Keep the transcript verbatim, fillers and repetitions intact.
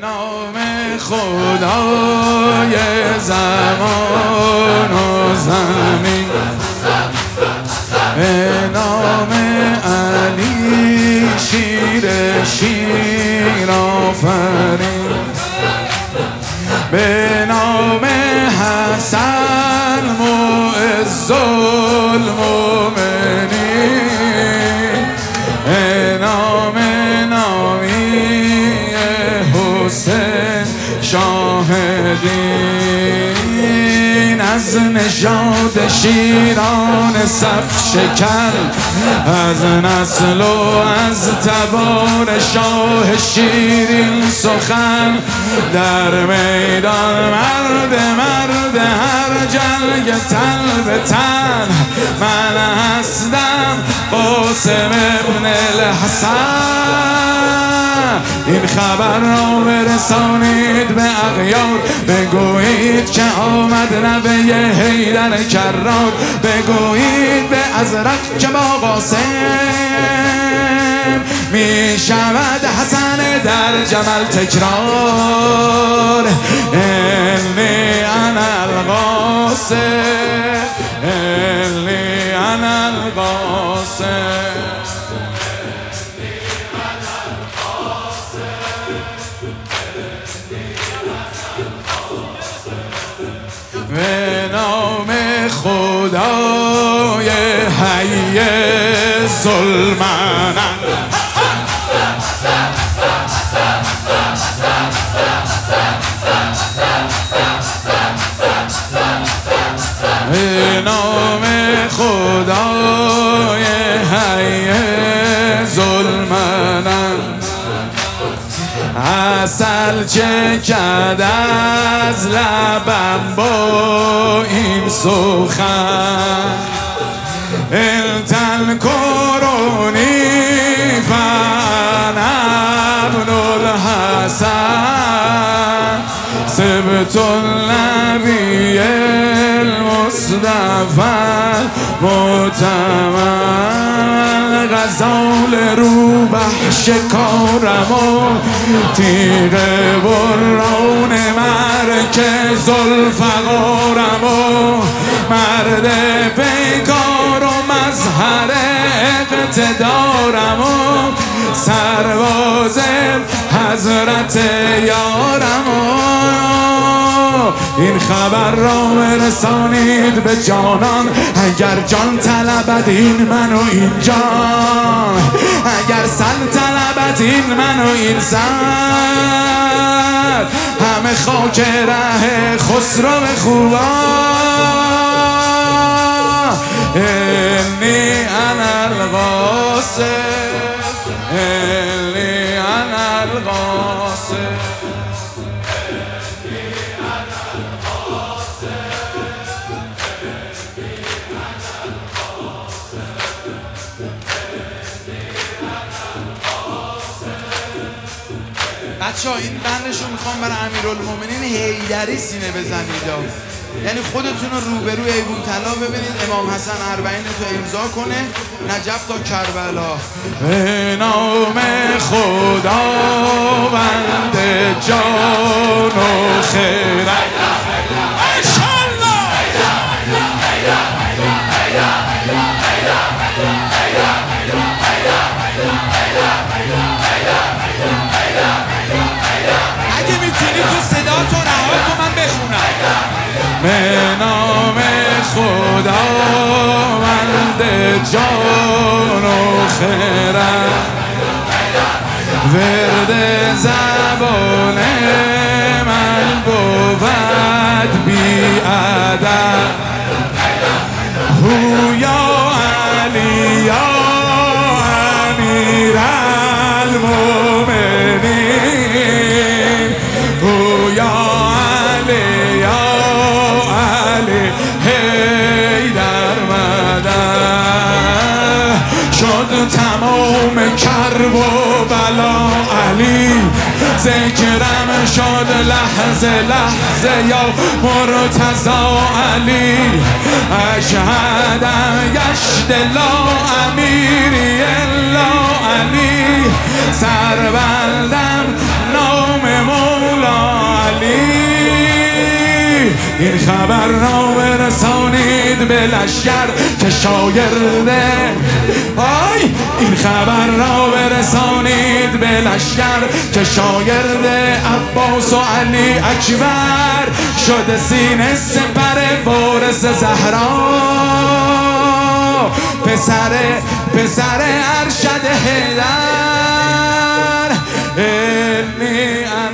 نام خدای زمان و زمین، به نام علی شیر شیر آفرین، به نام حسن معز المؤمنین، به نام نامی حسین شاهدین، از نژاد شیران صف شکن، از نسل و از تبار شاه شیرین سخن، در میدان مرد مرد هر جنگ تن به تن، من هستم قاسم ابن الحسن. این خبر را برسانید به اغیار، بگویید که آمد نوه حیدر کرار، بگویید به ازرق که با قاسم می شود حسن در جمل تکرار. انی انا القاسم، انی انا القاسم، به نام خدای حی ظلمنن، به نام خدای حی ظلمنن، عسل چکد از لبم با این سخن، التن کرونی فانا ابن الحسن، سبت النبی المصطفى متمن، غزال روبه شکارم و تیغ بران مرکز ذوالفقارم و مرد پیکار و مظهر اقتدارم و سرباز حضرت یارم و این خبر را برسانید به جانان، اگر جان طلبد این من و این جان، اگر سر طلبد این من و این سر، همه خاک ره خسرو خوبان. انی انا القاسم، انی انا القاسم، بچه ها این بندشو میخوام برای امیرالمومنین حیدری سینه بزنید، یعنی خودتون رو روبروی ایوون طلا ببینید، امام حسن اربعین تو امضا کنه، نجف تا کربلا. به نام خداوند جان و خرد، اگه میتونی تو صدا تو رها کن من بخونم. به نام خداوند جان و خرد، ورد زبان من بود بی عدد، هویا علی یا امیر المؤمنین، هویا علی یا علی حیدر مدد، شد تمام کرب و بلا علی، ذکرم شد لحظه لحظه یا مرتضی علی، اشهدم گشت لا امیری الا علی، سربندم نام این خبر را برسانید به لشکر که شاگرده آی این خبر را برسانید به لشکر که شاگرد عباس و علی اکبر شده سینه سپر وارث زهرا پسر پسر ارشد حیدر انی